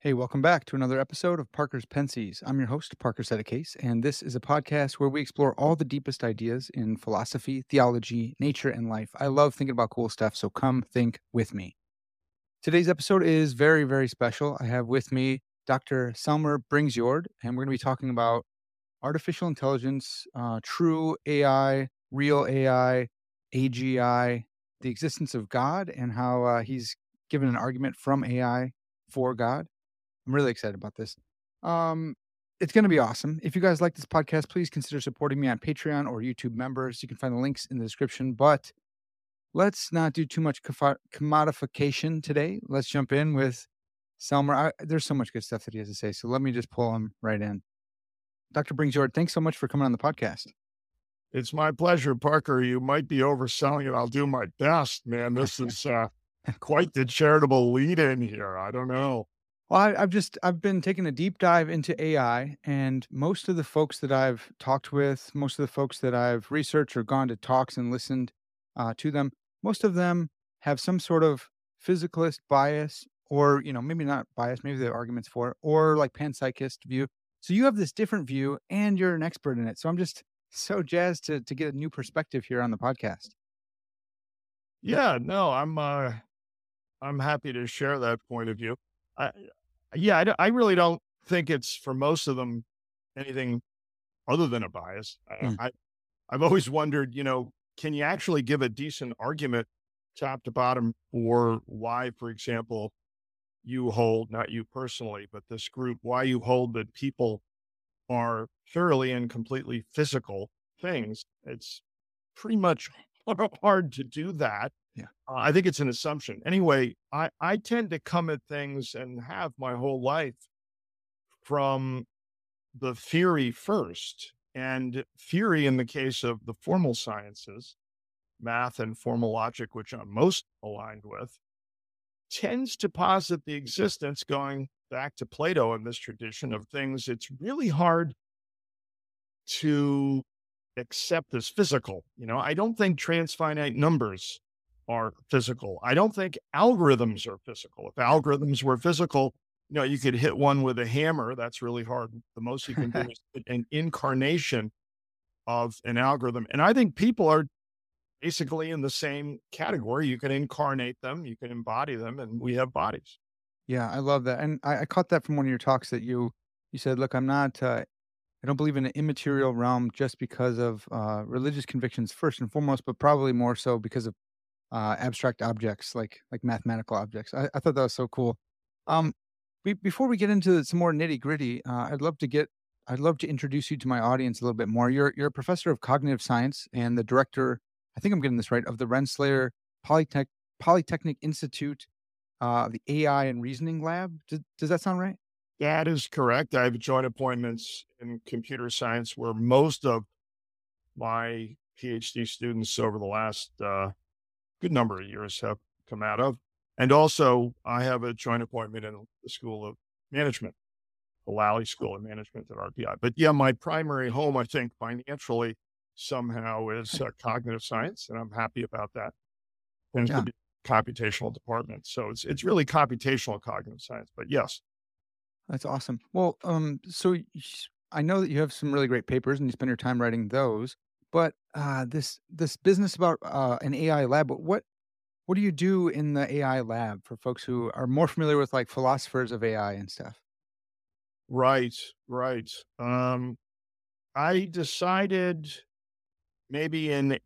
Hey, welcome back to another episode of Parker's Pensies. I'm your host, Parker Sedecase, and this is a podcast where we explore all the deepest ideas in philosophy, theology, nature, and life. I love thinking about cool stuff, so come think with me. Today's episode is very, very special. I have with me Dr. Selmer Bringsjord, and we're going to be talking about artificial intelligence, true AI, real AI, AGI, the existence of God, and how he's given an argument from AI for God. I'm really excited about this. Um, it's going to be awesome. If you guys like this podcast, please consider supporting me on Patreon or YouTube members. You can find the links in the description. But let's not do too much commodification today. Let's jump in with Selmer. There's so much good stuff that he has to say. So let me just pull him right in. Dr. Bringsjord, thanks so much for coming on the podcast. It's my pleasure, Parker. You might be overselling it. I'll do my best, man. This is quite the charitable lead in here. I don't know. Well, I've been taking a deep dive into AI, and most of the folks that I've talked with, most of the folks that I've researched or gone to talks and listened to them, most of them have some sort of physicalist bias, or maybe not bias, maybe the arguments for it, or like panpsychist view. So you have this different view, and you're an expert in it. So I'm just so jazzed to get a new perspective here on the podcast. Yeah, no, I'm happy to share that point of view. I, I really don't think it's for most of them anything other than a bias. Hmm. I've always wondered, can you actually give a decent argument top to bottom for why, for example, you hold, not you personally, but this group, why you hold that people are thoroughly and completely physical things. It's pretty much hard to do that. Yeah. I think it's an assumption. Anyway, I tend to come at things and have my whole life from the theory first. And theory, in the case of the formal sciences, math and formal logic, which I'm most aligned with, tends to posit the existence, going back to Plato in this tradition, of things it's really hard to accept as physical. I don't think transfinite numbers are physical. I don't think algorithms are physical. If algorithms were physical, you could hit one with a hammer. That's really hard. The most you can do is an incarnation of an algorithm. And I think people are basically in the same category. You can incarnate them, you can embody them, and we have bodies. Yeah, I love that, and I caught that from one of your talks that you said, "Look, I'm not, I don't believe in an immaterial realm just because of religious convictions first and foremost, but probably more so because of abstract objects like mathematical objects." I thought that was so cool. Um, before we get into some more nitty gritty, I'd love to introduce you to my audience a little bit more. You're a professor of cognitive science and the director, I think I'm getting this right, of the Rensselaer Polytechnic Institute, the AI and Reasoning Lab. Does that sound right? That is correct. I have joint appointments in computer science where most of my PhD students over the last good number of years have come out of. And also, I have a joint appointment in the School of Management, the Lally School of Management at RPI. But yeah, my primary home, I think, financially somehow is cognitive science, and I'm happy about that. Tends to Yeah. be computational department, so it's really computational cognitive science. But yes, That's awesome. Well, I know that you have some really great papers and you spend your time writing those, but this business about an AI lab, what do you do in the AI lab for folks who are more familiar with like philosophers of AI and stuff? right, right. I decided maybe in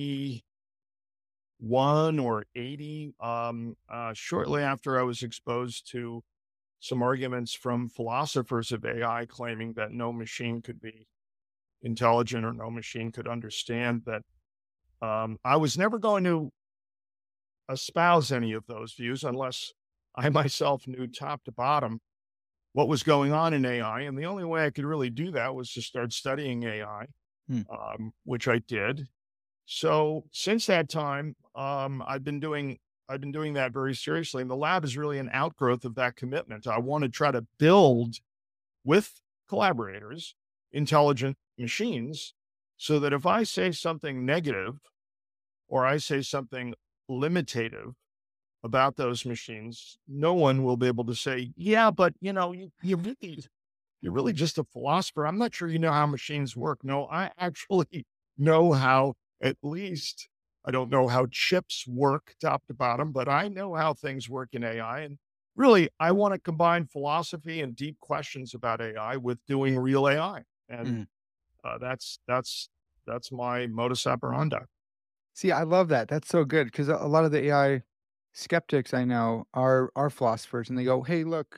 81 or 80, shortly after I was exposed to some arguments from philosophers of AI claiming that no machine could be intelligent or no machine could understand that. I was never going to espouse any of those views unless I myself knew top to bottom what was going on in AI. And the only way I could really do that was to start studying AI, Hmm. which I did. So since that time, I've been doing that very seriously. And the lab is really an outgrowth of that commitment. I want to try to build with collaborators intelligent machines so that if I say something negative or I say something limitative, about those machines, no one will be able to say, yeah, but you're really just a philosopher. I'm not sure you know how machines work. No, I actually know how, at least I don't know how chips work top to bottom, but I know how things work in AI. And really, I want to combine philosophy and deep questions about AI with doing real AI. And Mm. that's my modus operandi. See, I love that. That's so good because a lot of the AI skeptics I know are philosophers, and they go, "Hey, look,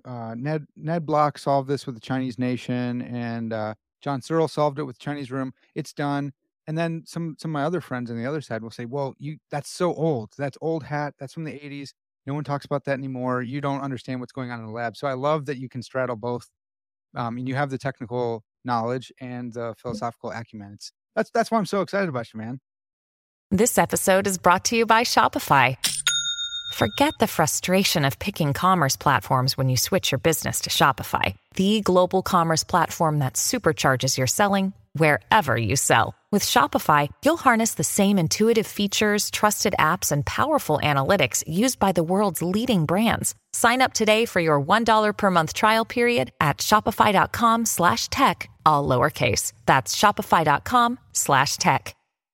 Ned Block solved this with the Chinese nation, and John Searle solved it with Chinese room. It's done." And then some of my other friends on the other side will say, "Well, you that's so old. That's old hat. That's from the '80s. No one talks about that anymore. You don't understand what's going on in the lab." So I love that you can straddle both, and you have the technical knowledge and the philosophical acumen. That's why I'm so excited about you, man. This episode is brought to you by Shopify. Forget the frustration of picking commerce platforms when you switch your business to Shopify, the global commerce platform that supercharges your selling wherever you sell. With Shopify, you'll harness the same intuitive features, trusted apps, and powerful analytics used by the world's leading brands. Sign up today for your $1 per month trial period at shopify.com/tech, all lowercase. That's shopify.com/tech.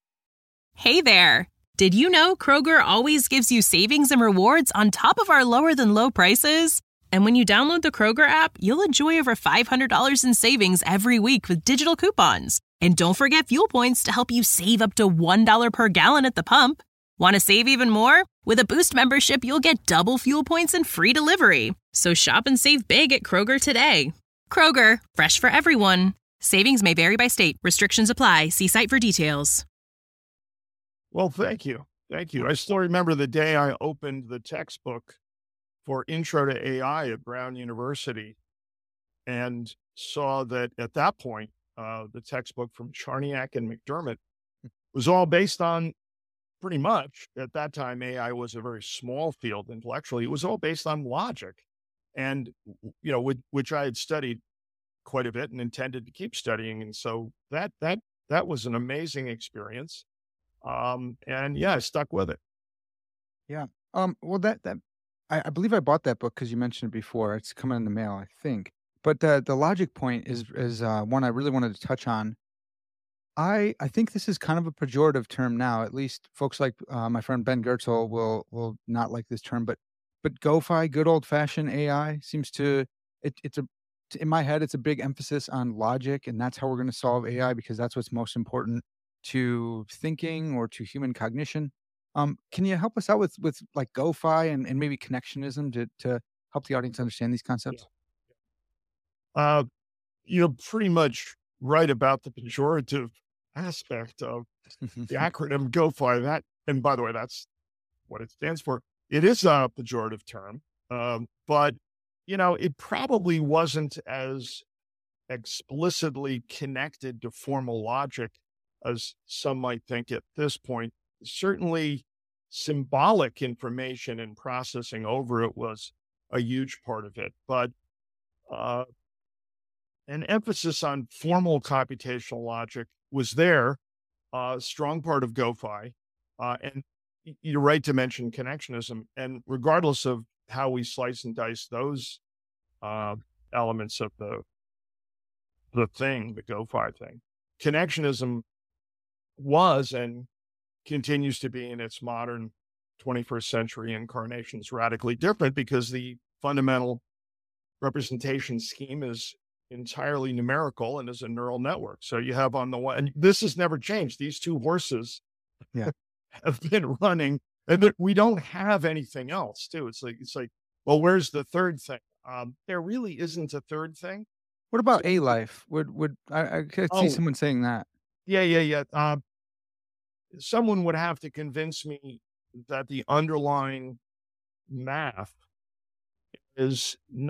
Hey there! Did you know Kroger always gives you savings and rewards on top of our lower than low prices? And when you download the Kroger app, you'll enjoy over $500 in savings every week with digital coupons. And don't forget fuel points to help you save up to $1 per gallon at the pump. Want to save even more? With a Boost membership, you'll get double fuel points and free delivery. So shop and save big at Kroger today. Kroger, fresh for everyone. Savings may vary by state. Restrictions apply. See site for details. Well, thank you. Thank you. I still remember the day I opened the textbook for Intro to AI at Brown University and saw that at that point, the textbook from Charniak and McDermott was all based on, pretty much at that time, AI was a very small field intellectually. It was all based on logic, and which I had studied quite a bit and intended to keep studying. And so that was an amazing experience. And yeah, I stuck with it. Yeah. Well, that I believe I bought that book because you mentioned it before. It's coming in the mail, I think. But the logic point is one I really wanted to touch on. I think this is kind of a pejorative term now. At least folks like my friend Ben Goertzel will not like this term, but GoFi, good old fashioned AI, seems to it's a in my head it's a big emphasis on logic, and that's how we're going to solve AI because that's what's most important to thinking or to human cognition. Can you help us out with like GoFi and maybe connectionism to help the audience understand these Yeah. concepts? Uh, you're pretty much right about the pejorative aspect of the acronym GoFi. That, and by the way, that's what it stands for. It is a pejorative term, but it probably wasn't as explicitly connected to formal logic as some might think at this point. Certainly, symbolic information and processing over it was a huge part of it, but uh, an emphasis on formal computational logic was there, a strong part of GoFi. And you're right to mention connectionism. And regardless of how we slice and dice those uh, elements of the thing, the GoFi thing, connectionism was and continues to be in its modern 21st century incarnations radically different because the fundamental representation scheme is entirely numerical and is a neural network. So you have on the one, and this has never changed. These two horses Yeah. have been running, and we don't have anything else. Too, it's like, well, where's the third thing? There really isn't a third thing. What about A life? Would I could see Oh, someone saying that? yeah, yeah, yeah. Someone would have to convince me that the underlying math is not,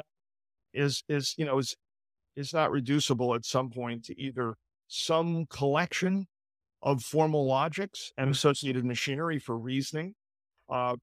is not reducible at some point to either some collection of formal logics and associated machinery for reasoning, uh,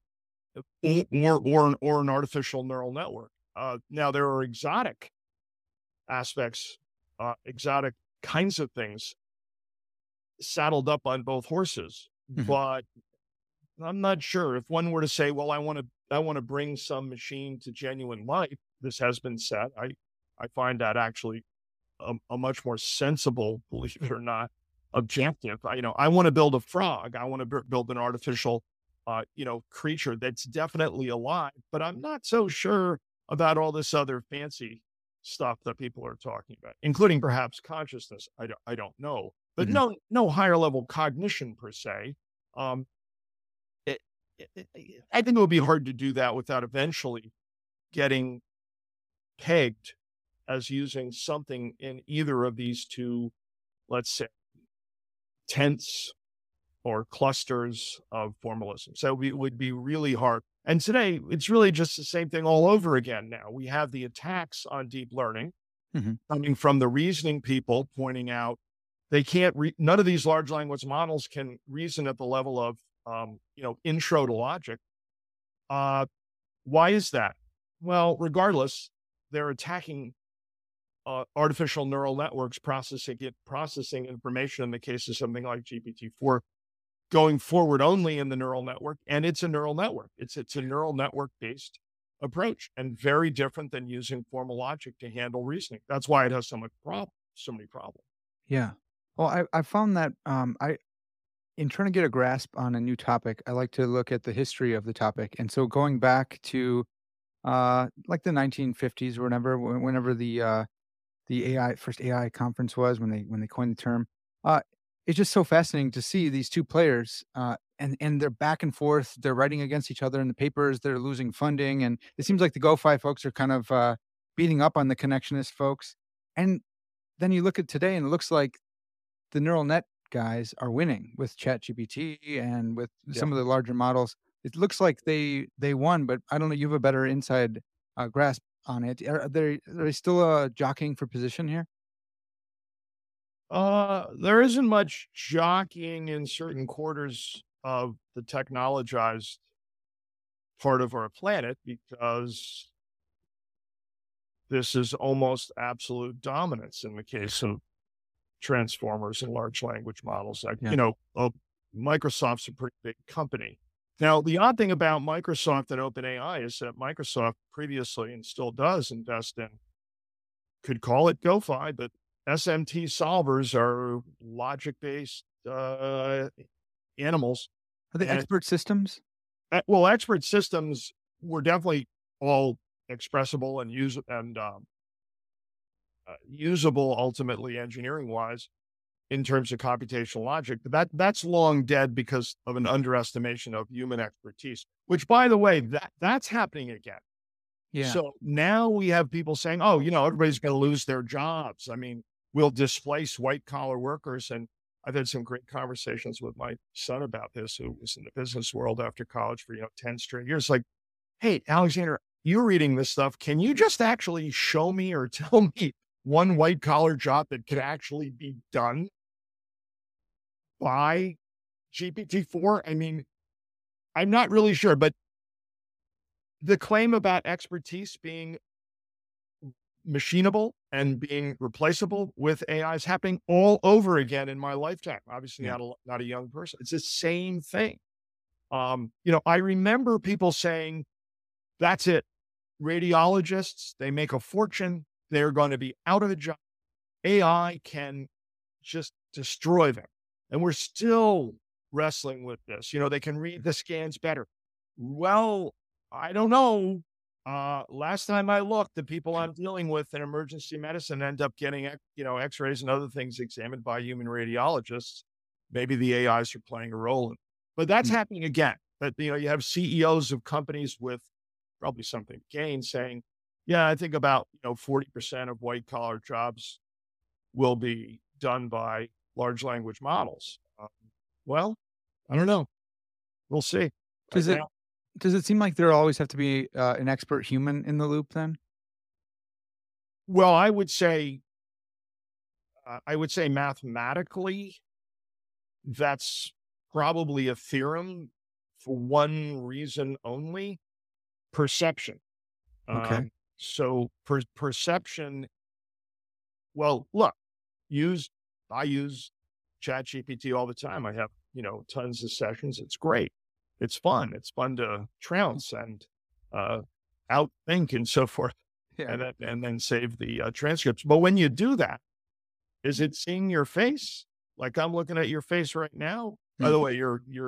or an artificial neural network. Now there are exotic aspects, exotic kinds of things saddled up on both horses, Mhm. but I'm not sure if one were to say, well, I want to bring some machine to genuine life. This has been said. I find that actually a much more sensible, believe it or not, objective. I want to build a frog. I want to build an artificial, creature that's definitely alive, but I'm not so sure about all this other fancy stuff that people are talking about, including perhaps consciousness. I don't know, but Mhm. no higher level cognition per se. Um, it, I think it would be hard to do that without eventually getting pegged as using something in either of these two, let's say, tents or clusters of formalism. So it would be really hard. And today, it's really just the same thing all over again now. We have the attacks on deep learning Mhm. coming from the reasoning people pointing out they can't, none of these large language models can reason at the level of, intro to logic. Why is that? Well, regardless, they're attacking artificial neural networks, processing information in the case of something like GPT-4, going forward only in the neural network. And it's a neural network. It's a neural network based approach and very different than using formal logic to handle reasoning. That's why it has so many problems. Yeah. Well, I found that in trying to get a grasp on a new topic, I like to look at the history of the topic. And so going back to like the 1950s or whenever the AI first AI conference was when they coined the term. Uh, it's just so fascinating to see these two players, and they're back and forth. They're writing against each other in the papers. They're losing funding, and it seems like the GoFi folks are kind of beating up on the connectionist folks. And then you look at today, and it looks like the neural net guys are winning with ChatGPT and with Yeah. some of the larger models. It looks like they won, but I don't know. You have a better inside grasp on it. Are they still jockeying for position here? There isn't much jockeying in certain quarters of the technologized part of our planet because this is almost absolute dominance in the case of transformers and large language models. Like, Yeah. Microsoft's a pretty big company. Now, the odd thing about Microsoft and OpenAI is that Microsoft previously and still does invest in, could call it GoFi, but SMT solvers are logic based animals. Are they And expert systems? well, expert systems were definitely all expressible and usable ultimately engineering wise in terms of computational logic, but that's long dead because of an underestimation of human expertise, which by the way, that's happening again. Yeah. So now we have people saying, oh, everybody's going to lose their jobs. I mean, we'll displace white collar workers. And I've had some great conversations with my son about this, who was in the business world after college for, 10 straight years. Like, hey, Alexander, you're reading this stuff. Can you just actually show me or tell me one white collar job that could actually be done by GPT-4? I mean, I'm not really sure, but the claim about expertise being machinable and being replaceable with AI is happening all over again in my lifetime. Obviously, Yeah. not a young person. It's the same thing. I remember people saying, "That's it. Radiologists, they make a fortune. They're going to be out of a job. AI can just destroy them." And we're still wrestling with this. They can read the scans better. Well, I don't know. Last time I looked, the people I'm dealing with in emergency medicine end up getting, x-rays and other things examined by human radiologists. Maybe the AIs are playing a role in it. But that's Mm. happening again. But, you have CEOs of companies with probably something to gain saying, yeah, I think about, 40% of white collar jobs will be done by large language models. Well, I don't know. We'll see. Right Does it now, does it seem like there always have to be an expert human in the loop then? well, I would say mathematically, that's probably a theorem for one reason only: perception. Okay. So perception. Well, look, I use ChatGPT all the time. I have tons of sessions. It's great. it's fun. It's fun to trounce and outthink and so forth, Yeah. and then save the transcripts. But when you do that, is it seeing your face? Like I'm looking at your face right now. By the Mm. way,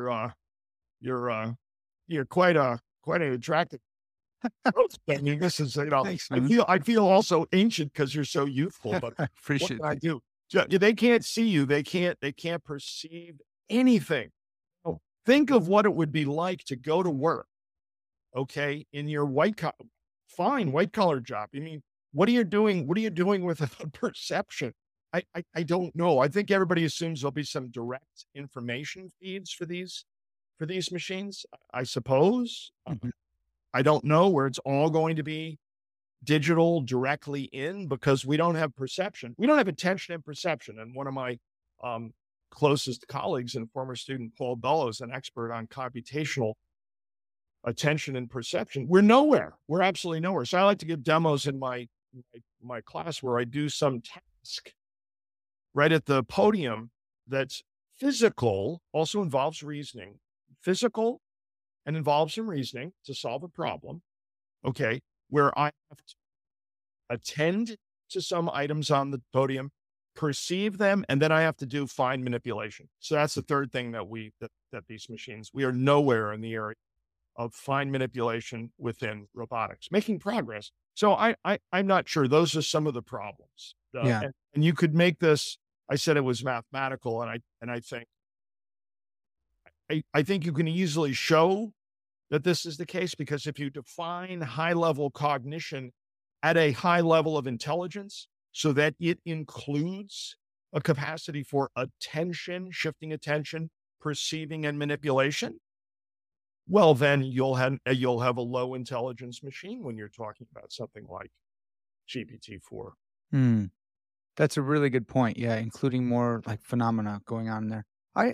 you're quite an attractive. I mean, this is, Thanks, I man. feel also ancient because you're so youthful, but I what appreciate can I that. do? They can't see you. They can't perceive anything. Oh, think of what it would be like to go to work, okay, in your fine white collar job. I mean, what are you doing? What are you doing with a perception? I don't know. I think everybody assumes there'll be some direct information feeds for these machines. I suppose. Mhm. I don't know where it's all going to be digital directly in because we don't have perception. We don't have attention and perception. And one of my um, closest colleagues and former student, Paul Bellows, an expert on computational attention and perception, we're nowhere. We're absolutely nowhere. So I like to give demos in my class where I do some task right at the podium that's physical, also involves reasoning, physical and involves some reasoning to solve a problem. Okay. Where I have to attend to some items on the podium, perceive them, and then I have to do fine manipulation. So that's the third thing that these machines, we are nowhere in the area of fine manipulation within robotics, making progress. So I'm not sure. Those are some of the problems. Yeah. And you could make this, I said it was mathematical, and I think you can easily show that this is the case because if you define high level cognition at a high level of intelligence so that it includes a capacity for attention, shifting attention, perceiving and manipulation, well, then you'll have a low intelligence machine when you're talking about something like GPT-4. Mm. That's a really good point. Yeah, including more like phenomena going on there. I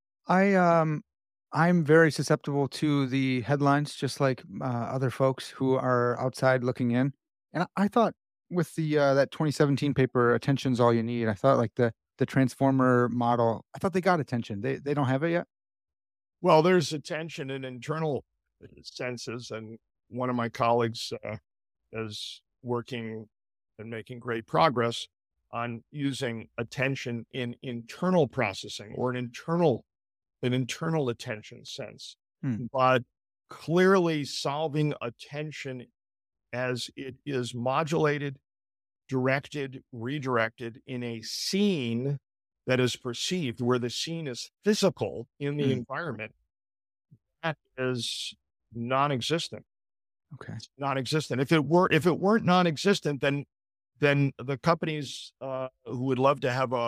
I I'm very susceptible to the headlines, just like other folks who are outside looking in. And I thought with the that 2017 paper, "Attention's All You Need," I thought like the transformer model, I thought they got attention. They don't have it yet. Well, there's attention in internal senses, and one of my colleagues is working and making great progress on using attention in internal processing or an internal attention sense, Hmm. but clearly solving attention as it is modulated, directed, redirected in a scene that is perceived, where the scene is physical in the Hmm. environment, that is non-existent. Okay. It's non-existent. If it weren't non-existent, then the companies who would love to have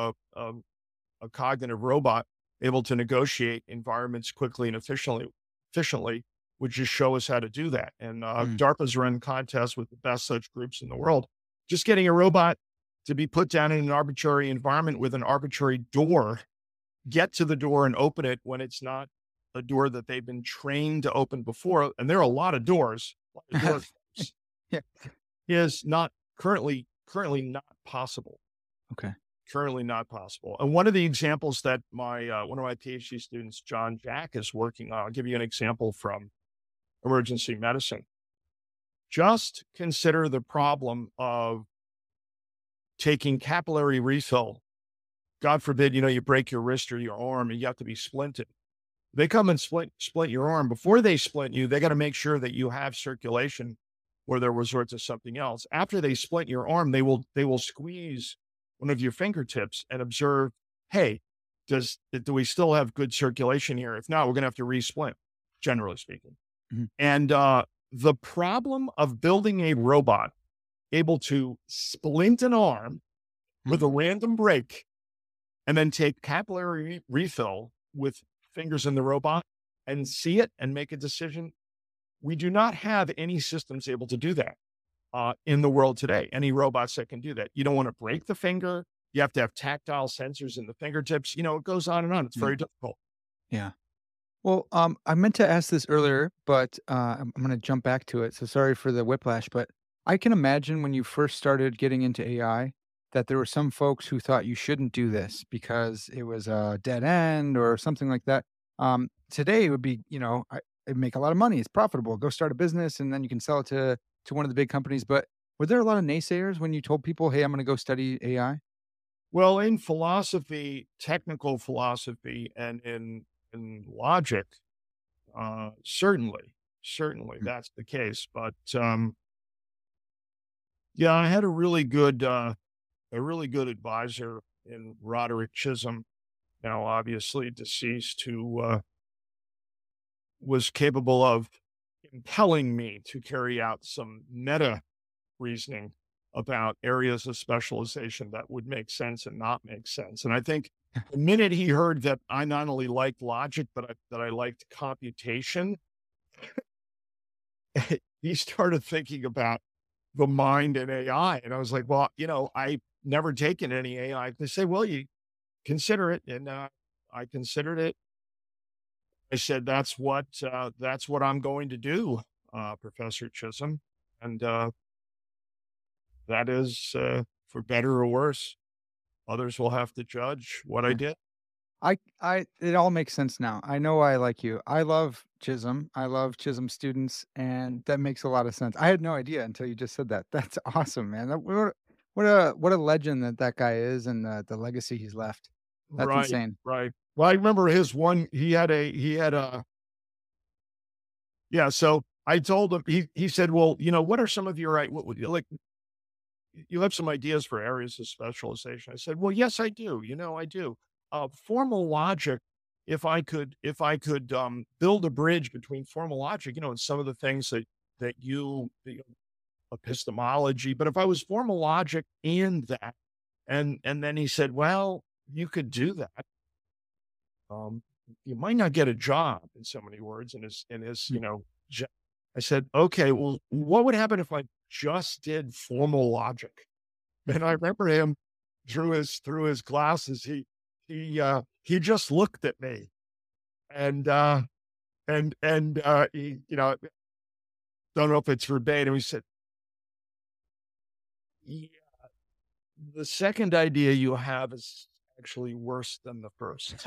a cognitive robot able to negotiate environments quickly and efficiently would just show us how to do that. And Hmm. DARPA's run contests with the best such groups in the world. Just getting a robot to be put down in an arbitrary environment with an arbitrary door, get to the door and open it when it's not a door that they've been trained to open before. And there are a lot of doors, a lot of door types, Yeah. is not currently not possible. Okay. Currently not possible. And one of the examples that one of my PhD students, John Jack, is working on, I'll give you an example from emergency medicine. Just consider the problem of taking capillary refill. God forbid, you break your wrist or your arm and you have to be splinted. They come and split your arm. Before they splint you, they got to make sure that you have circulation or they'll resort to something else. After they splint your arm, they will squeeze one of your fingertips and observe, hey, do we still have good circulation here? If not, we're going to have to re-splint, generally speaking. Mhm. And the problem of building a robot able to splint an arm with a random break and then take capillary refill with fingers in the robot and see it and make a decision. We do not have any systems able to do that in the world today. Any robots that can do that. You don't want to break the finger. You have to have tactile sensors in the fingertips. It goes on and on. It's very difficult. Yeah. Well, I meant to ask this earlier, but I'm going to jump back to it. So sorry for the whiplash, but I can imagine when you first started getting into AI that there were some folks who thought you shouldn't do this because it was a dead end or something like that. Today it would be, it'd make a lot of money. It's profitable. Go start a business and then you can sell it to one of the big companies. But were there a lot of naysayers when you told people, hey, I'm going to go study AI? Well, in philosophy, technical philosophy, and in logic, certainly Mm. that's the case. But yeah, I had a really good advisor in Roderick Chisholm, now obviously deceased, who was capable of impelling me to carry out some meta reasoning about areas of specialization that would make sense and not make sense. And I think the minute he heard that I not only liked logic, but that I liked computation, he started thinking about the mind and AI. And I was like, well, I never taken any AI. They say, well, you consider it. And I considered it. I said, that's what I'm going to do, Professor Chisholm. And that is, for better or worse. Others will have to judge what I did. It all makes sense now. I know I like you. I love Chisholm. I love Chisholm students, and that makes a lot of sense. I had no idea until you just said that. That's awesome, man. What a legend that guy is, and the legacy he's left. That's Right, insane. right. Well, I remember his one. Yeah. So I told him. He said, "Well, what are some of your what would you like? You have some ideas for areas of specialization." I said, "Well, yes, I do. I do. Formal logic. If I could build a bridge between formal logic, and some of the things that epistemology, but if I was formal logic and that, and then he said, well, you could do that. Um, you might not get a job, in so many words, in his, Mm. I said, okay, well, what would happen if I just did formal logic? And I remember him through his glasses. He just looked at me and, he, don't know if it's verbatim. He said, yeah, the second idea you have is actually worse than the first.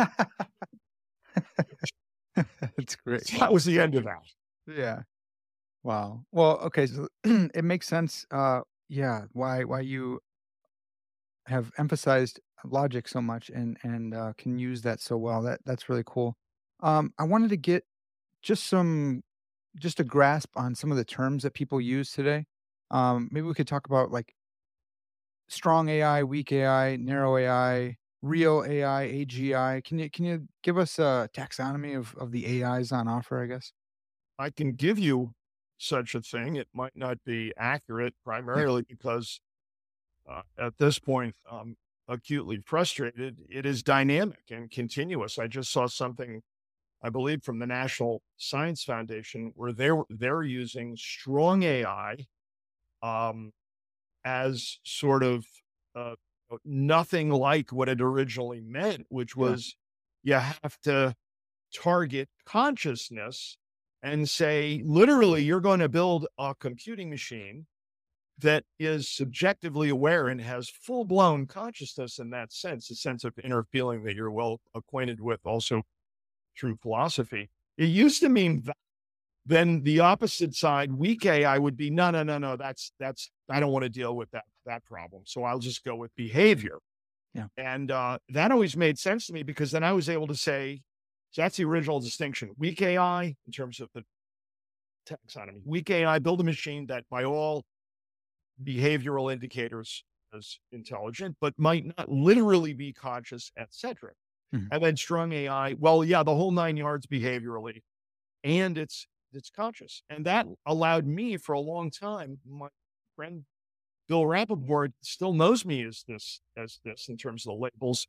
That's great. So that was the end of that. Yeah. Wow. Well, okay, so it makes sense. Yeah, why you have emphasized logic so much and can use that so well. That's really cool. I wanted to get just just a grasp on some of the terms that people use today. Maybe we could talk about like strong AI, weak AI, narrow AI, real AI, AGI. Can you give us a taxonomy of the AIs on offer, I guess? I can give you such a thing. It might not be accurate, Yeah. primarily because at this point, I'm acutely frustrated. It is dynamic and continuous. I just saw something, I believe, from the National Science Foundation, where they're using strong AI um, as sort of uh, nothing like what it originally meant, which Yeah. was you have to target consciousness and say, literally, you're going to build a computing machine that is subjectively aware and has full blown consciousness in that sense, a sense of inner feeling that you're well acquainted with also through philosophy. It used to mean that. Then the opposite side, weak AI, would be no, no, no, no. That's I don't want to deal with that problem. So I'll just go with behavior. Yeah. And that always made sense to me because then I was able to say, so that's the original distinction. Weak AI, in terms of the taxonomy, weak AI, build a machine that by all behavioral indicators is intelligent, but might not literally be conscious, etc. Mhm. And then strong AI, well, yeah, the whole 9 yards behaviorally, and it's conscious. And that allowed me for a long time. My friend Bill Rappaport still knows me as this in terms of the labels,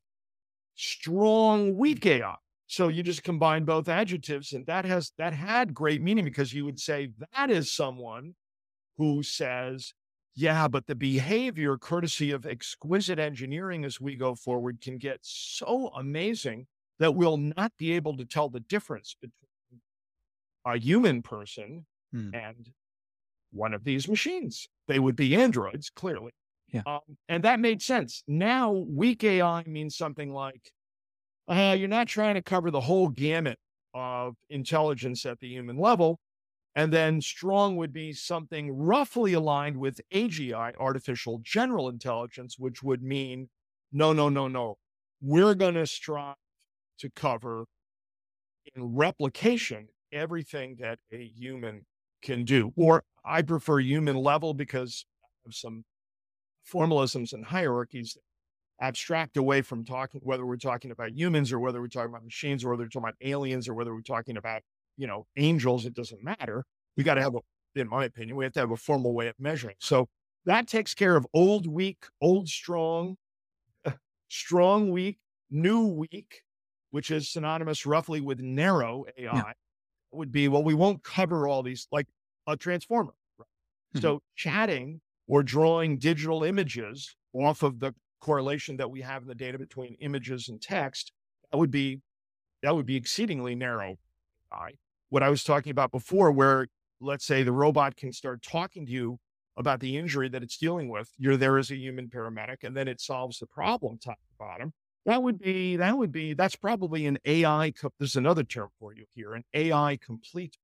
strong weak AI. So you just combine both adjectives, and that had great meaning because you would say that is someone who says, yeah, but the behavior, courtesy of exquisite engineering as we go forward, can get so amazing that we'll not be able to tell the difference between a human person Mm. and one of these machines. They would be androids, clearly. Yeah. And that made sense. Now, weak AI means something like, you're not trying to cover the whole gamut of intelligence at the human level. And then strong would be something roughly aligned with AGI, artificial general intelligence, which would mean, no, no, no, no. We're going to strive to cover in replication everything that a human can do. Or I prefer human level because of some formalisms and hierarchies that abstract away from talking, whether we're talking about humans or whether we're talking about machines or whether we're talking about aliens or whether we're talking about, angels. It doesn't matter. We got to have in my opinion, we have to have a formal way of measuring. So that takes care of old, weak, old, strong, strong, weak, new, weak, which is synonymous roughly with narrow AI. Yeah. Would be, well, we won't cover all these like a transformer. Right? Mhm. So chatting or drawing digital images off of the correlation that we have in the data between images and text, that would be exceedingly narrow. What I was talking about before, where let's say the robot can start talking to you about the injury that it's dealing with. You're there as a human paramedic, and then it solves the problem top to bottom. That's probably an AI. There's another term for you here, an AI complete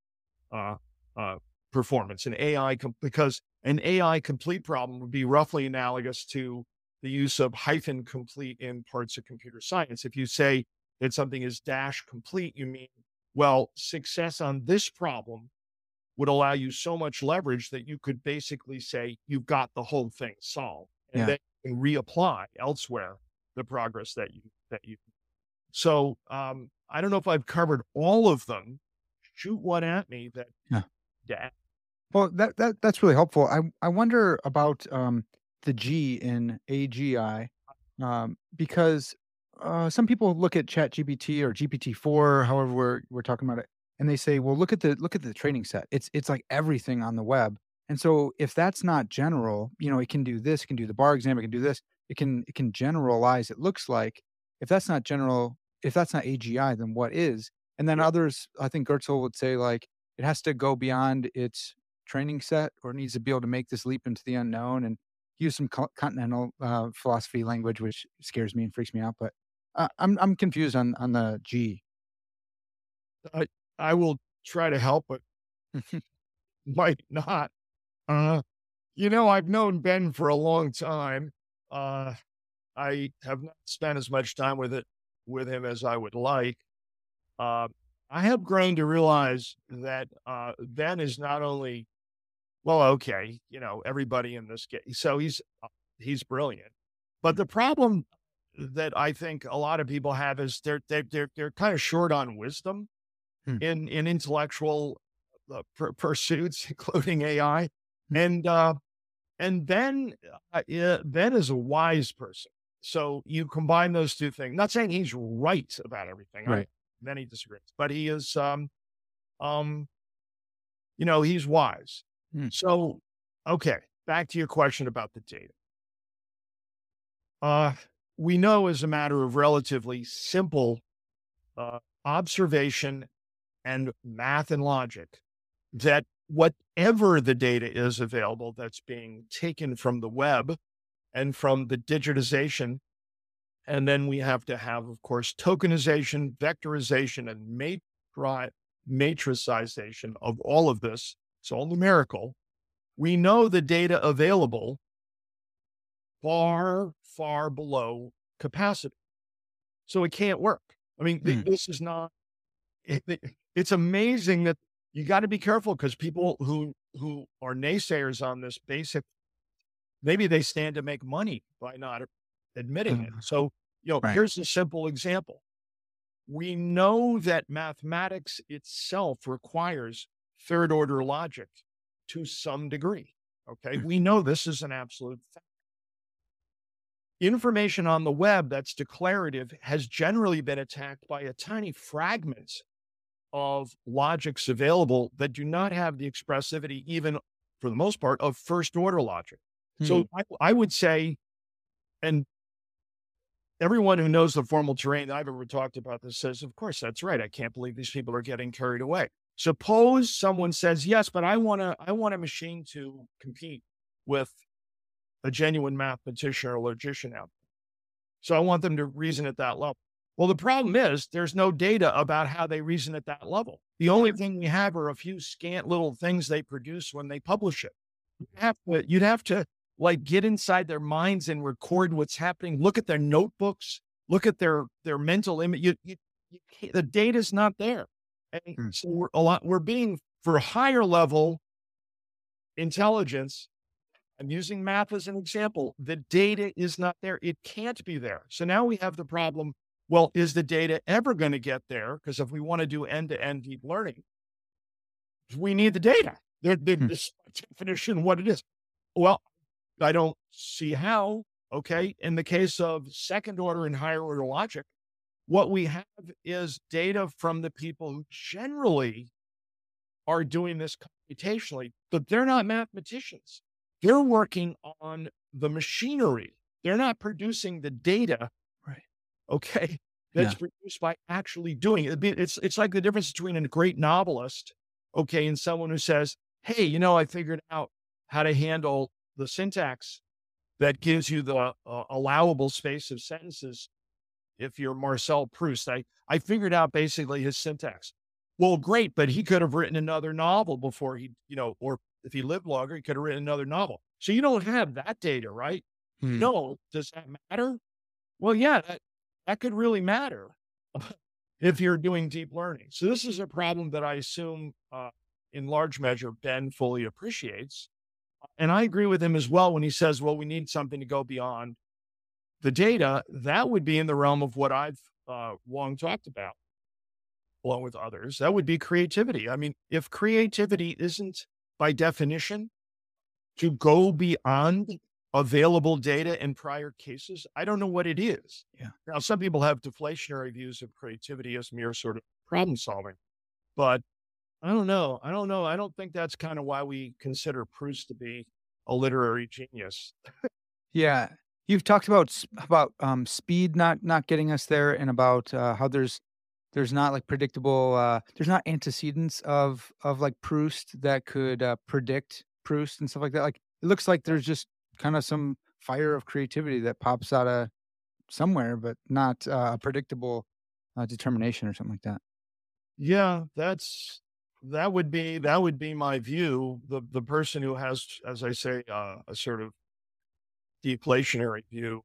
performance, because an AI complete problem would be roughly analogous to the use of hyphen complete in parts of computer science. If you say that something is dash complete, you mean, well, success on this problem would allow you so much leverage that you could basically say you've got the whole thing solved, and then you can reapply elsewhere the progress that you. So I don't know if I've covered all of them. Shoot one at me that. Yeah. Well, that's really helpful. I wonder about the G in AGI, because some people look at ChatGPT or GPT-4, however we're talking about it, and they say, well, look at the training set. It's like everything on the web. And so if that's not general, it can do this, it can do the bar exam, it can do this, it can generalize. It looks like if that's not general, if that's not AGI, then what is? And then others, I think Gertzel would say, like, it has to go beyond its training set, or it needs to be able to make this leap into the unknown, and use some continental philosophy language, which scares me and freaks me out. But I'm confused on the G. I will try to help, but might not. I've known Ben for a long time. I have not spent as much time with him as I would like. I have grown to realize that Ben is not only, well, okay, everybody in this game. So he's brilliant, but the problem that I think a lot of people have is they're kind of short on wisdom in intellectual pursuits, including AI. And Ben is a wise person. So you combine those two things. Not saying he's right about everything. Right. Then he disagrees, but he is, he's wise. So, okay, back to your question about the data. We know, as a matter of relatively simple observation and math and logic, that whatever the data is available that's being taken from the web and from the digitization, and then we have to have, of course, tokenization, vectorization, and matricization of all of this. It's all numerical. We know the data available far, far below capacity. So it can't work. I mean, this is not, it's amazing that you got to be careful, because people who are naysayers on this basic, maybe they stand to make money by not admitting it. So, Right. Here's a simple example. We know that mathematics itself requires third order logic to some degree. Okay. We know this is an absolute fact. Information on the web that's declarative has generally been attacked by a tiny fragment of logics available that do not have the expressivity, even for the most part, of first order logic. So I would say, and everyone who knows the formal terrain that I've ever talked about this says, of course, that's right. I can't believe these people are getting carried away. Suppose someone says, yes, but I want a machine to compete with a genuine mathematician or logician out there. So I want them to reason at that level. Well, the problem is there's no data about how they reason at that level. The only thing we have are a few scant little things they produce when they publish it. You'd have to like get inside their minds and record what's happening. Look at their notebooks. Look at their mental image. You can't, the data's not there. And so we're being for higher level intelligence. I'm using math as an example. The data is not there. It can't be there. So now we have the problem. Well, is the data ever going to get there? Because if we want to do end-to-end deep learning, we need the data. This definition, what it is. Well, I don't see how. Okay. In the case of second order and higher order logic, what we have is data from the people who generally are doing this computationally, but they're not mathematicians. They're working on the machinery. They're not producing the data. Right. Okay. That's produced by actually doing it. It's like the difference between a great novelist, okay, and someone who says, hey, I figured out how to handle the syntax that gives you the allowable space of sentences. If you're Marcel Proust, I figured out basically his syntax. Well, great, but he could have written another novel before he, or if he lived longer, he could have written another novel. So you don't have that data, right? No. Does that matter? Well, yeah, that could really matter if you're doing deep learning. So this is a problem that I assume in large measure, Ben fully appreciates. And I agree with him as well when he says, well, we need something to go beyond the data. That would be in the realm of what I've long talked about, along with others. That would be creativity. I mean, if creativity isn't by definition to go beyond available data in prior cases, I don't know what it is. Yeah. Now, some people have deflationary views of creativity as mere sort of problem solving, but I don't know. I don't think that's kind of why we consider Proust to be a literary genius. Yeah. You've talked about speed not getting us there, and about how there's not like predictable, there's not antecedents of like Proust that could predict Proust and stuff like that. Like it looks like there's just kind of some fire of creativity that pops out of somewhere, but not a predictable determination or something like that. Yeah, that would be my view. The person who has, as I say, a sort of deflationary view,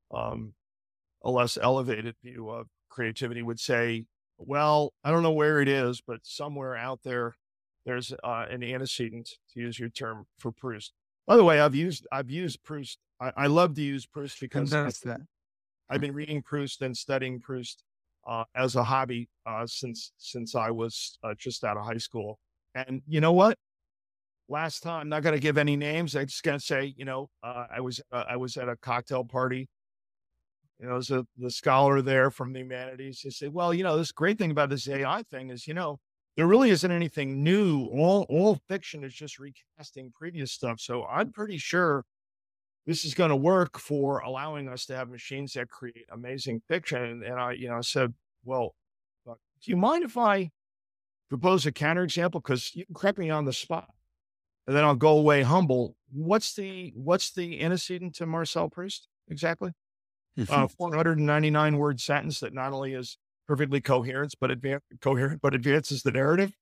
a less elevated view of creativity would say, well, I don't know where it is, but somewhere out there, there's an antecedent, to use your term, for Proust. By the way, I've used Proust. I love to use Proust because I've been reading Proust and studying Proust as a hobby since I was just out of high school. And you know what? Last time, I'm not going to give any names. I'm just going to say, I was at a cocktail party. There's the scholar there from the humanities. He said, well, this great thing about this AI thing is, there really isn't anything new. All fiction is just recasting previous stuff. So I'm pretty sure this is going to work for allowing us to have machines that create amazing fiction. And I said, well, do you mind if I propose a counterexample? Because you can correct me on the spot, and then I'll go away humble. What's the antecedent to Marcel Proust exactly? 499 word sentence that not only is perfectly coherent, but advances the narrative.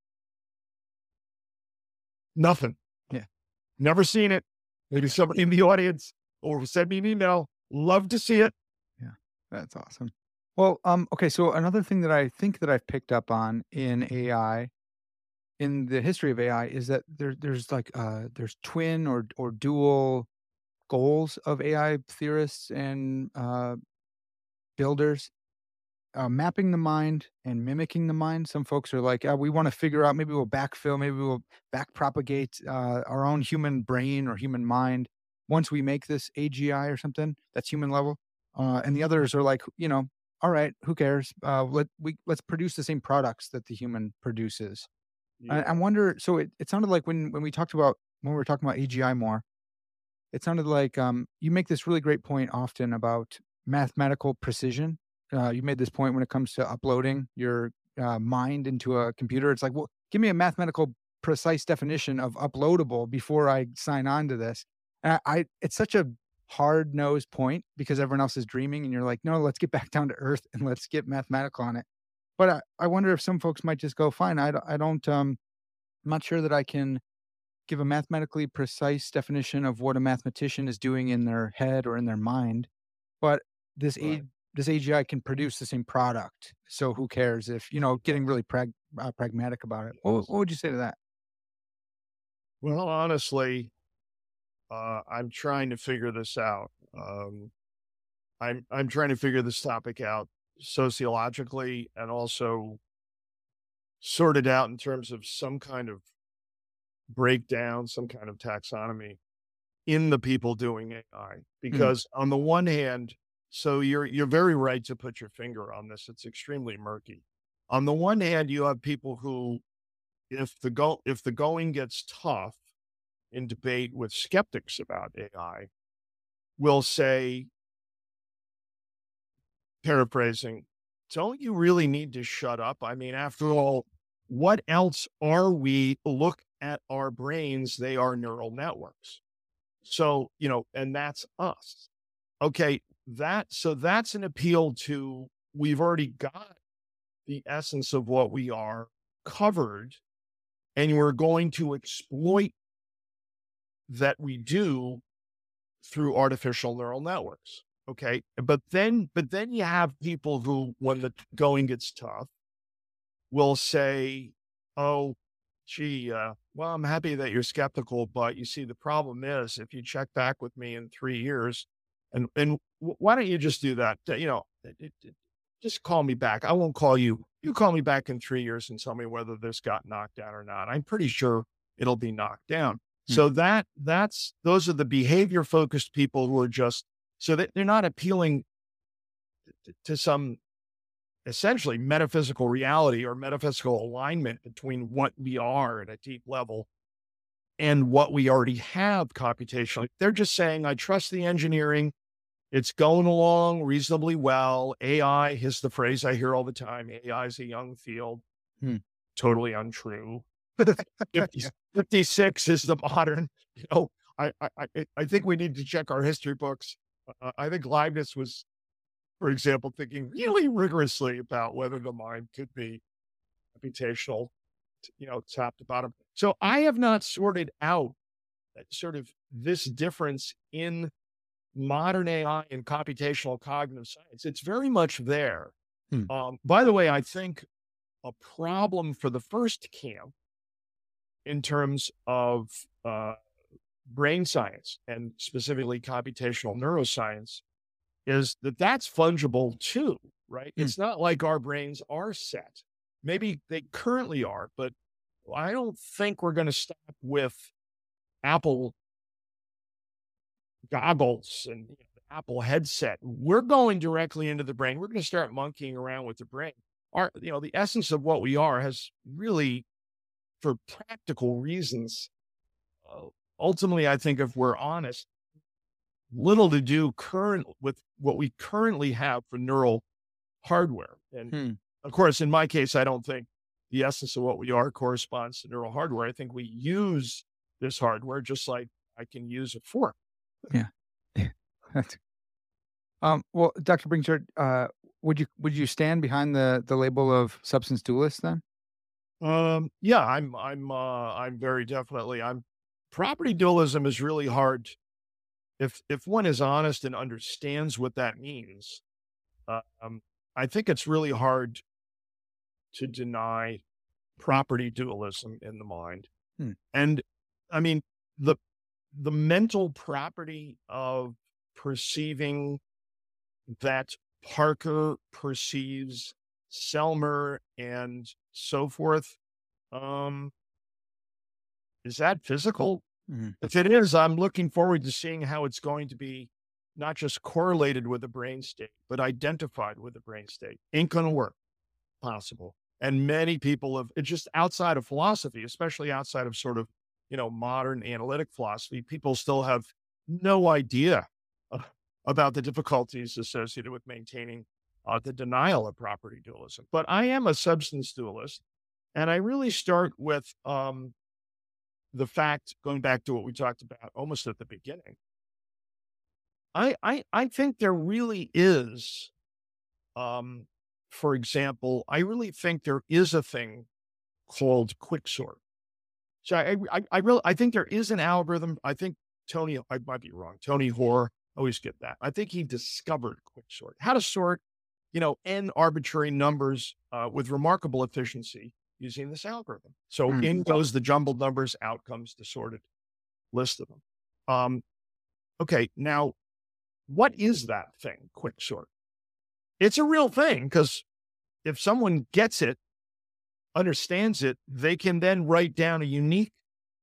Nothing. Yeah. Never seen it. Maybe somebody in the audience or send me an email. Love to see it. Yeah, that's awesome. Well, okay. So another thing that I think that I've picked up on in AI, in the history of AI, is that there's twin or dual goals of AI theorists and builders. Mapping the mind and mimicking the mind. Some folks are like, we want to figure out, maybe we'll backfill, maybe we'll backpropagate our own human brain or human mind once we make this AGI or something that's human level. And the others are like, all right, who cares? Let's produce the same products that the human produces. Yeah. I wonder, so it sounded like when we were talking about AGI more, it sounded like you make this really great point often about mathematical precision. You made this point when it comes to uploading your mind into a computer. It's like, well, give me a mathematical precise definition of uploadable before I sign on to this. And it's such a hard-nosed point because everyone else is dreaming, and you're like, "No, let's get back down to earth and let's get mathematical on it." But I wonder if some folks might just go, "Fine, I don't, I'm not sure that I can give a mathematically precise definition of what a mathematician is doing in their head or in their mind, but this Right. this AGI can produce the same product. So who cares if, getting really pragmatic about it." What would you say to that? Well, honestly, I'm trying to figure this out. I'm trying to figure this topic out sociologically and also sort it out in terms of some kind of breakdown, some kind of taxonomy in the people doing AI. Mm, Because on the one hand, so you're very right to put your finger on this. It's extremely murky. On the one hand, you have people who, if the going gets tough in debate with skeptics about AI, will say, paraphrasing, don't you really need to shut up? I mean, after all, what else are we? Look at our brains, they are neural networks. So, and that's us. Okay, that's an appeal to, we've already got the essence of what we are covered, and we're going to exploit that we do through artificial neural networks. Okay. But then you have people who, when the going gets tough, will say, oh, gee, well, I'm happy that you're skeptical, but you see, the problem is if you check back with me in 3 years, why don't you just do that? Just call me back. I won't call you. You call me back in 3 years and tell me whether this got knocked down or not. I'm pretty sure it'll be knocked down. mm, So those are the behavior focused people who are just, so that they're not appealing to some essentially metaphysical reality or metaphysical alignment between what we are at a deep level and what we already have computationally. They're just saying, I trust the engineering. It's going along reasonably well. AI is the phrase I hear all the time. AI is a young field. mm. Totally untrue. Yeah. 56 is the modern, you know, I think we need to check our history books. I think Leibniz was, for example, thinking really rigorously about whether the mind could be computational, top to bottom. So I have not sorted out sort of this difference in modern AI and computational cognitive science. It's very much there. Hmm. By the way, I think a problem for the first camp in terms of brain science and specifically computational neuroscience is that that's fungible too, right? Hmm. It's not like our brains are set. Maybe they currently are, but I don't think we're going to stop with Apple goggles and the Apple headset. We're going directly into the brain. We're going to start monkeying around with the brain. The essence of what we are has really, for practical reasons, uh, ultimately, I think if we're honest, little to do current with what we currently have for neural hardware. And Hmm. of course, in my case, I don't think the essence of what we are corresponds to neural hardware. I think we use this hardware just like I can use a fork. Yeah. That's well, Dr. Bringshard, would you stand behind the label of substance dualist then? Yeah, I'm very definitely, property dualism is really hard. If one is honest and understands what that means, um, I think it's really hard to deny property dualism in the mind. Hmm. And I mean, the the mental property of perceiving that Parker perceives Selmer and so forth, um, is that physical? Mhm. If it is, I'm looking forward to seeing how it's going to be not just correlated with the brain state, but identified with the brain state. Ain't going to work. Possible. And many people have, it's just outside of philosophy, especially outside of sort of, modern analytic philosophy, people still have no idea uh, about the difficulties associated with maintaining the denial of property dualism. But I am a substance dualist, and I really start with the fact, going back to what we talked about almost at the beginning, I think there really is, um, for example, I really think there is a thing called quicksort. So I think there is an algorithm. I think I might be wrong. Tony Hoare, I always get that. I think he discovered quicksort, how to sort, n arbitrary numbers with remarkable efficiency using this algorithm. So Hmm. in goes the jumbled numbers, out comes the sorted list of them. Um, okay, now what is that thing, quicksort? It's a real thing because if someone gets it, understands it, they can then write down a unique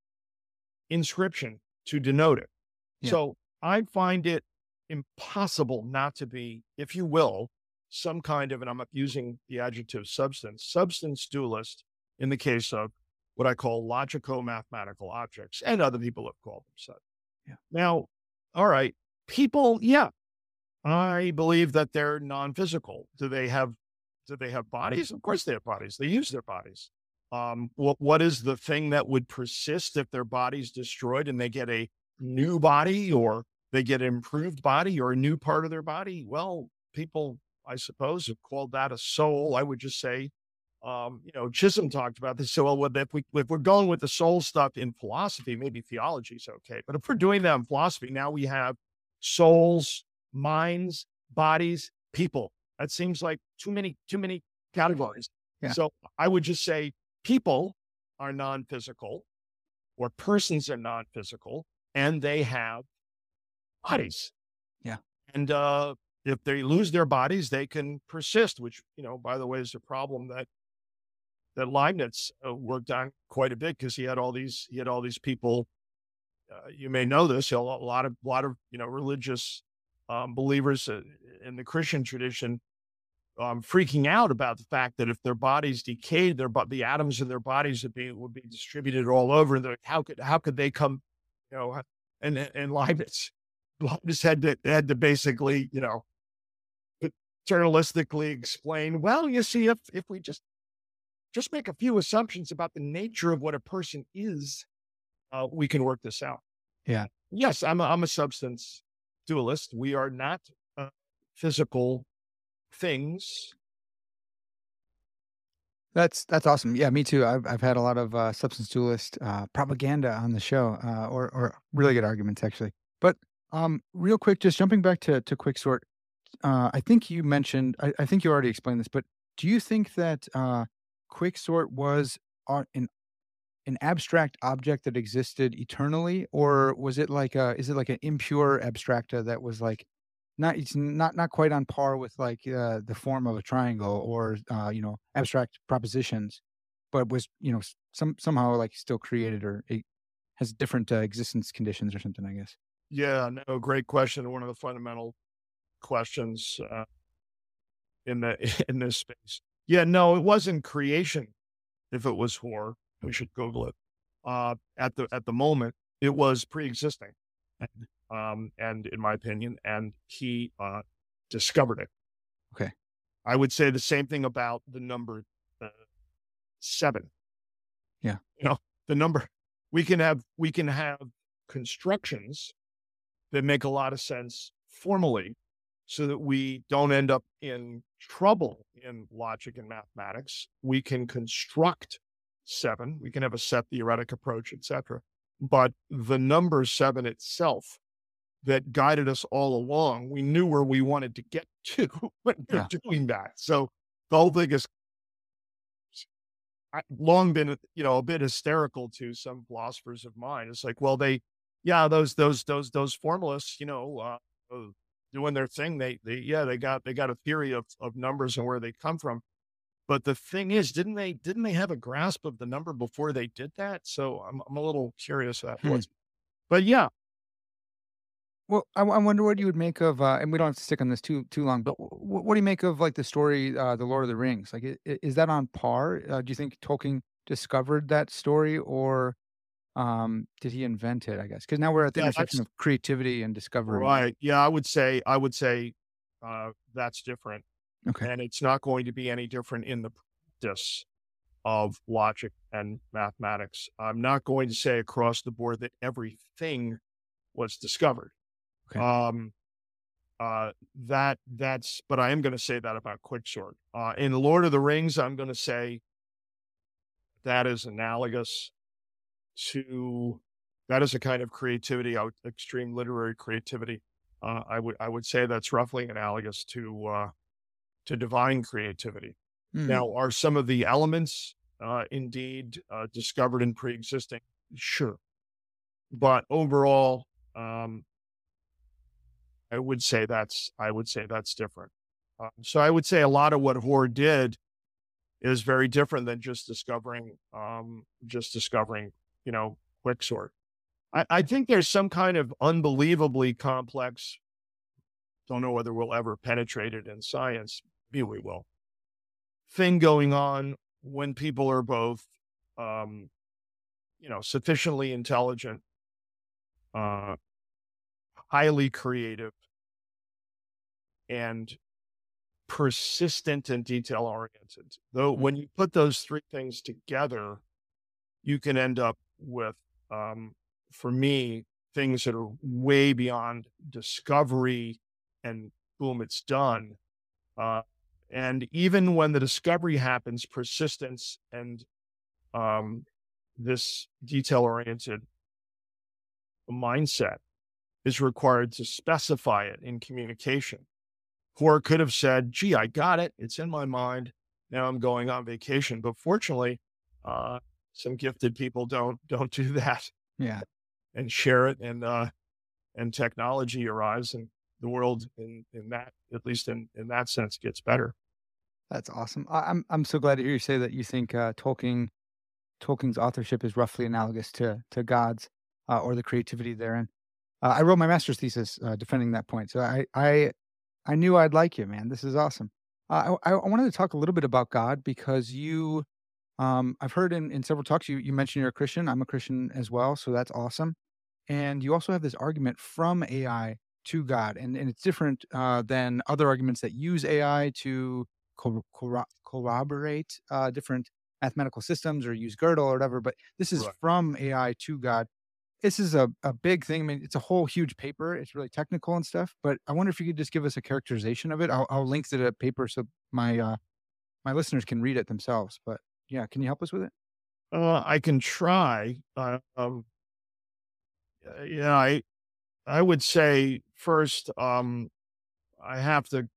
inscription to denote it. Yeah. So I find it impossible not to be, if you will, some kind of, and I'm using the adjective substance dualist in the case of what I call logico-mathematical objects, and other people have called them such. Yeah. Now, all right, people, yeah, I believe that they're non-physical. Do they have bodies? Of course they have bodies. They use their bodies. What is the thing that would persist if their body's destroyed and they get a new body, or they get an improved body, or a new part of their body? Well, people, I suppose, have called that a soul. I would just say, Chisholm talked about this. So, well, if we're going with the soul stuff in philosophy, maybe theology is okay. But if we're doing that in philosophy, now we have souls, minds, bodies, people. That seems like too many categories. Yeah. So I would just say people are non-physical, or persons are non-physical, and they have bodies. Yeah. And if they lose their bodies, they can persist, which, by the way, is a problem that Leibniz worked on quite a bit, because he had all these people. You may know this. A lot of religious believers in the Christian tradition freaking out about the fact that if their bodies decayed, the atoms in their bodies would be distributed all over. And how could they come, and Leibniz had to basically, paternalistically explain, well, you see, if we just make a few assumptions about the nature of what a person is, we can work this out. Yeah. Yes, I'm a substance dualist. We are not physical things. That's awesome. Yeah, me too. I've had a lot of substance dualist propaganda on the show, or really good arguments actually. But real quick, just jumping back to quicksort, I think you mentioned, I think you already explained this, but do you think that quicksort was an abstract object that existed eternally, or was it is it like an impure abstracta that was like it's not quite on par with like the form of a triangle, or abstract propositions, but was somehow like still created, or it has different existence conditions or something, I guess. Yeah, no, great question. One of the fundamental questions in in this space. Yeah, no, it wasn't creation. If it was Hoare, we should Google it. At the moment, it was pre-existing, and in my opinion, and he discovered it. Okay. I would say the same thing about the number 7. Yeah. The number, we can have constructions that make a lot of sense formally, so that we don't end up in trouble in logic and mathematics. We can construct 7. We can have a set theoretic approach, etc. But the number 7 itself, that guided us all along, we knew where we wanted to get to when we were doing that. So the whole thing is long been, a bit hysterical to some philosophers of mine. It's like, well, those formalists, doing their thing, they got a theory of numbers and where they come from. But the thing is, didn't they have a grasp of the number before they did that? So I'm a little curious afterwards. But yeah. Well, I wonder what you would make of, and we don't have to stick on this too long, but what do you make of like the story, The Lord of the Rings? Like, is that on par? Do you think Tolkien discovered that story, or did he invent it? I guess because now we're at the intersection of creativity and discovery. Right. Yeah, I would say that's different. Okay. And it's not going to be any different in the practice of logic and mathematics. I'm not going to say across the board that everything was discovered. Okay. but I am going to say that about Quicksort. In Lord of the Rings, I'm going to say that is analogous to, that is a kind of creativity, extreme literary creativity. I would say that's roughly analogous to divine creativity. Now, are some of the elements indeed discovered and pre-existing? Sure. But overall, I would say that's different. So I would say a lot of what Hoare did is very different than just discovering, Quicksort. I think there's some kind of unbelievably complex, don't know whether we'll ever penetrate it in science, maybe we will, thing going on when people are both, sufficiently intelligent, highly creative, and persistent and detail oriented. Though when you put those three things together, you can end up with, for me, things that are way beyond discovery and boom, it's done. And even when the discovery happens, persistence and this detail-oriented mindset is required to specify it in communication. Hoare could have said, gee, I got it. It's in my mind. Now I'm going on vacation. But fortunately, some gifted people don't do that. Yeah. And share it. And technology arrives and the world in that, at least in that sense, gets better. That's awesome. I'm so glad to hear you say that you think Tolkien's authorship is roughly analogous to God's or the creativity therein. I wrote my master's thesis defending that point, so I knew I'd like you, man. This is awesome. I wanted to talk a little bit about God because you, I've heard in several talks you mentioned you're a Christian. I'm a Christian as well, so that's awesome. And you also have this argument from AI to God, and it's different than other arguments that use AI to corroborate different mathematical systems or use Gödel or whatever. But this is Right. from AI to God. This is a big thing. I mean, it's a whole huge paper. It's really technical and stuff, but I wonder if you could just give us a characterization of it. I'll link to the paper so my listeners can read it themselves. But yeah, can you help us with it? I can try. I would say first, I have to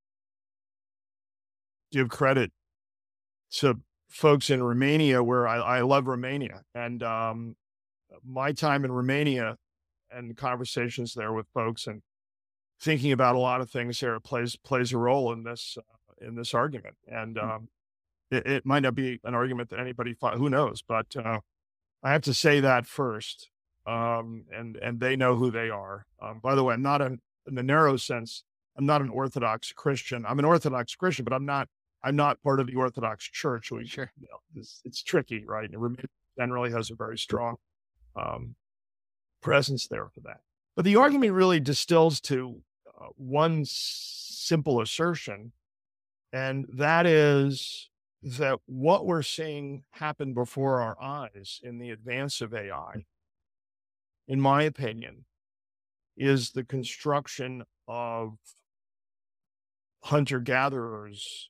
give credit to folks in Romania, where I love Romania, and my time in Romania and conversations there with folks and thinking about a lot of things there plays a role in this argument. And it might not be an argument that anybody who knows, but I have to say that first. And they know who they are. By the way, I'm not in the narrow sense, I'm not an Orthodox Christian. I'm an Orthodox Christian, but I'm not part of the Orthodox Church. Sure. It's tricky, right? And Romania generally has a very strong presence there for that. But the argument really distills to one simple assertion, and that is that what we're seeing happen before our eyes in the advance of AI, in my opinion, is the construction of hunter-gatherers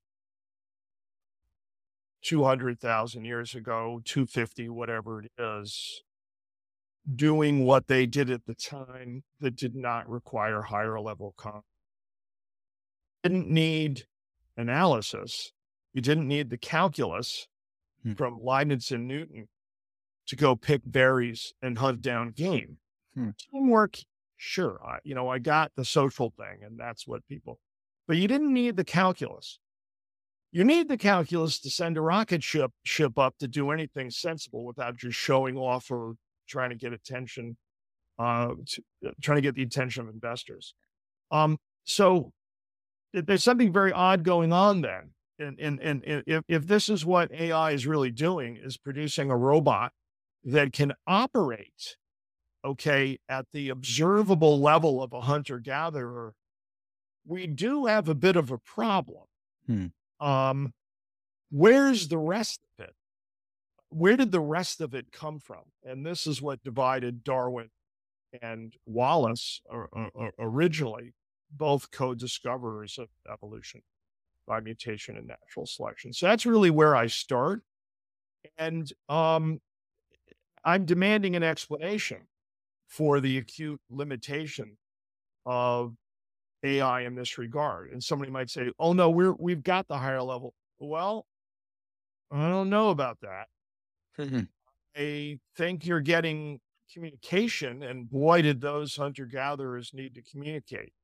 200,000 years ago, 250, whatever it is, doing what they did at the time that did not require higher level comp. Didn't need analysis. You didn't need the calculus from Leibniz and Newton to go pick berries and hunt down game. Teamwork, sure. I got the social thing, and that's what people, but you didn't need the calculus. You need the calculus to send a rocket ship up to do anything sensible without just showing off or trying to get attention, trying to get the attention of investors. So there's something very odd going on then. And if this is what AI is really doing, is producing a robot that can operate, at the observable level of a hunter-gatherer, we do have a bit of a problem. Where's the rest of it? Where did the rest of it come from? And this is what divided Darwin and Wallace originally. both co-discoverers of evolution by mutation and natural selection. So that's really where I start. And I'm demanding an explanation for the acute limitation of AI in this regard. And somebody might say, "Oh no, we've got the higher level." Well, I don't know about that. I think you're getting communication, and boy, did those hunter-gatherers need to communicate.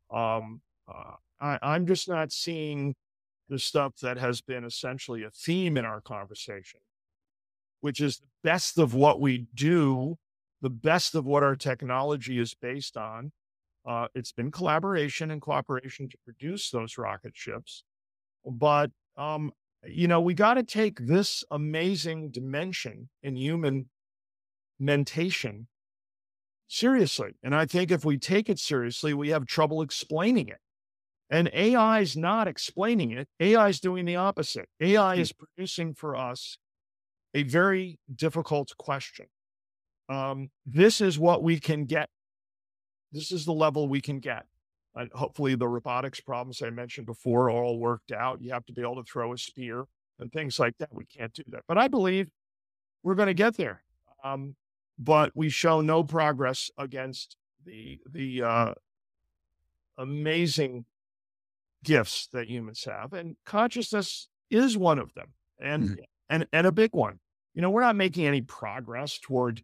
I'm just not seeing the stuff that has been essentially a theme in our conversation, which is the best of what we do, the best of what our technology is based on. It's been collaboration and cooperation to produce those rocket ships. But, we got to take this amazing dimension in human mentation seriously. And I think if we take it seriously, we have trouble explaining it. And AI is not explaining it. AI is doing the opposite. AI is producing for us a very difficult question. This is what we can get. This is the level we can get. And hopefully the robotics problems I mentioned before are all worked out. You have to be able to throw a spear and things like that. We can't do that. But I believe we're going to get there. But we show no progress against the amazing gifts that humans have. And consciousness is one of them, and a big one. We're not making any progress toward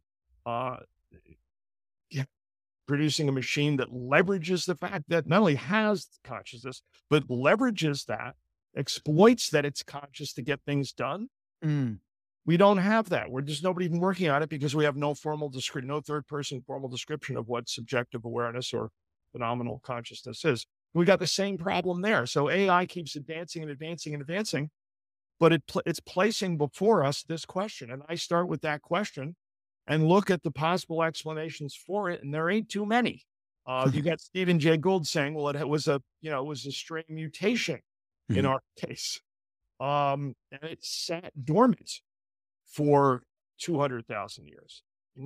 producing a machine that leverages the fact that not only has consciousness, but leverages that, exploits that it's conscious to get things done. We don't have that. There's nobody even working on it because we have no no third-person formal description of what subjective awareness or phenomenal consciousness is. We got the same problem there. So AI keeps advancing and advancing and advancing, but it's placing before us this question. And I start with that question and look at the possible explanations for it, and there ain't too many. You got Stephen Jay Gould saying, well, it was a stray mutation in our case. And it sat dormant for 200,000 years.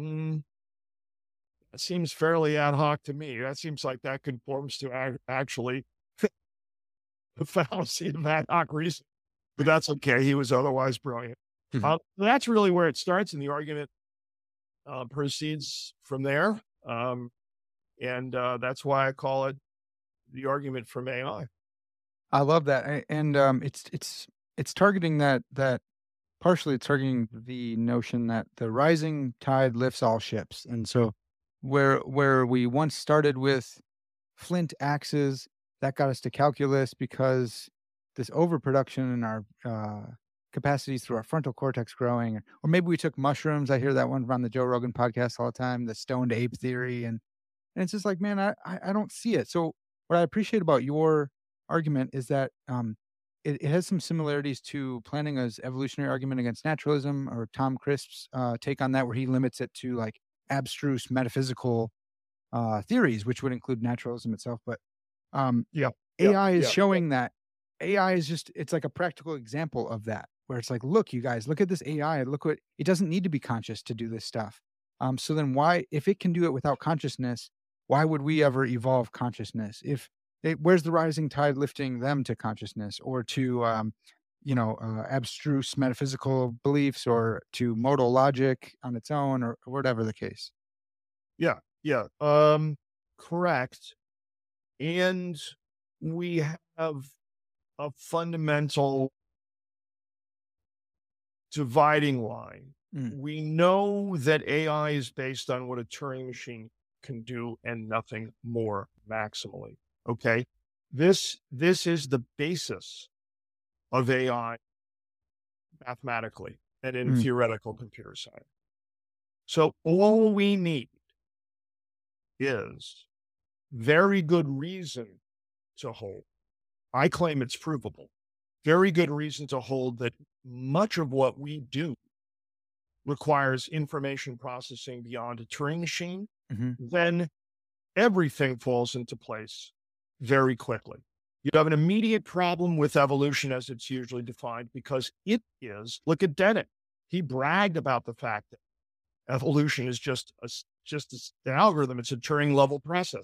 That seems fairly ad hoc to me. That seems like that conforms to actually the fallacy of ad hoc reason. But that's okay. He was otherwise brilliant. That's really where it starts, and the argument proceeds from there. And that's why I call it the argument from AI. I love that. And it's targeting that partially it's targeting the notion that the rising tide lifts all ships. And so where we once started with flint axes, that got us to calculus because this overproduction in our capacities through our frontal cortex growing, or maybe we took mushrooms. I hear that one on the Joe Rogan podcast all the time, the stoned ape theory. And it's just like, man, I don't see it. So what I appreciate about your argument is that it has some similarities to Plantinga's evolutionary argument against naturalism, or Tom Crisp's take on that, where he limits it to like abstruse metaphysical theories, which would include naturalism itself. But AI is showing that AI is it's like a practical example of that, where it's like, look, you guys, look at this AI. Look what it doesn't need to be conscious to do this stuff. So then why, if it can do it without consciousness, why would we ever evolve consciousness? Where's the rising tide lifting them to consciousness, or to, abstruse metaphysical beliefs, or to modal logic on its own, or whatever the case? Yeah. Correct. And we have a fundamental dividing line. We know that AI is based on what a Turing machine can do and nothing more maximally. Okay. This is the basis of AI mathematically and in theoretical computer science. So all we need is very good reason to hold. I claim it's provable. Very good reason to hold that much of what we do requires information processing beyond a Turing machine. Then everything falls into place very quickly. You have an immediate problem with evolution as it's usually defined, because it is, look at Dennett. He bragged about the fact that evolution is just an algorithm. It's a Turing level process.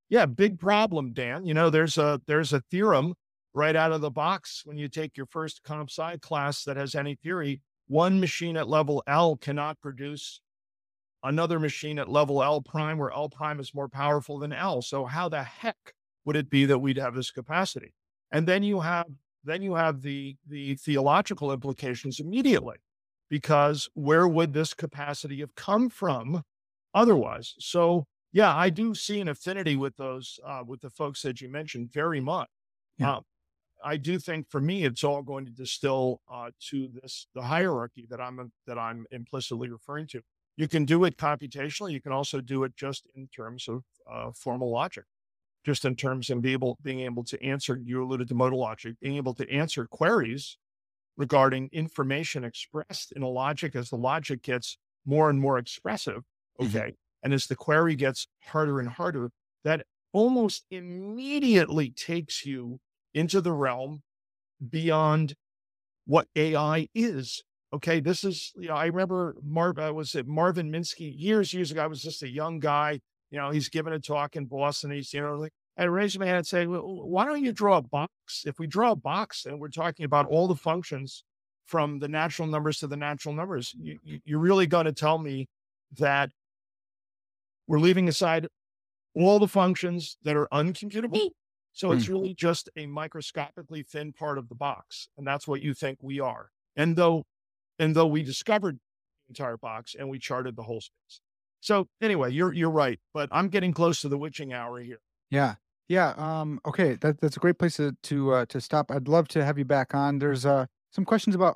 Yeah, big problem, Dan. You know, there's a theorem right out of the box when you take your first comp sci class that has any theory. One machine at level L cannot produce another machine at level L prime, where L prime is more powerful than L. So how the heck would it be that we'd have this capacity? And then you have the theological implications immediately, because where would this capacity have come from otherwise? So yeah, I do see an affinity with those with the folks that you mentioned very much. Yeah. Uh, I do think for me, it's all going to distill to the hierarchy that I'm implicitly referring to. You can do it computationally. You can also do it just in terms of formal logic, just in terms of being able to answer. You alluded to modal logic, being able to answer queries regarding information expressed in a logic as the logic gets more and more expressive. Mhm. Okay, and as the query gets harder and harder, that almost immediately takes you into the realm beyond what AI is. Okay, this is, I remember was it Marvin Minsky years ago? I was just a young guy. He's giving a talk in Boston. He's, like, I raised my hand and say, well, why don't you draw a box? If we draw a box and we're talking about all the functions from the natural numbers to the natural numbers, you're really going to tell me that we're leaving aside all the functions that are uncomputable? So it's Mm. really just a microscopically thin part of the box. And that's what you think we are. And though we discovered the entire box and we charted the whole space. So anyway, you're right, but I'm getting close to the witching hour here. Yeah. Yeah. Okay. That's a great place to stop. I'd love to have you back on. There's some questions about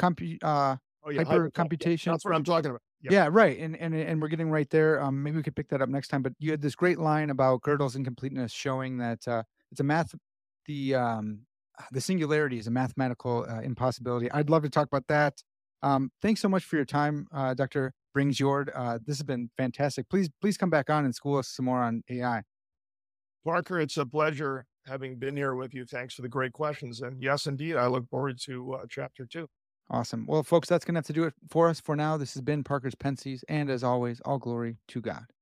Oh yeah, yeah, hypercomputation. that's what I'm talking about. Yeah. Yeah, right. And we're getting right there. Maybe we could pick that up next time. But you had this great line about Gödel's incompleteness, showing that it's a the singularity is a mathematical impossibility. I'd love to talk about that. Thanks so much for your time, Dr. Bringsjord. This has been fantastic. Please come back on and school us some more on AI. Parker, it's a pleasure having been here with you. Thanks for the great questions. And yes, indeed, I look forward to chapter 2. Awesome. Well, folks, that's going to have to do it for us for now. This has been Parker's Pensies. And as always, all glory to God.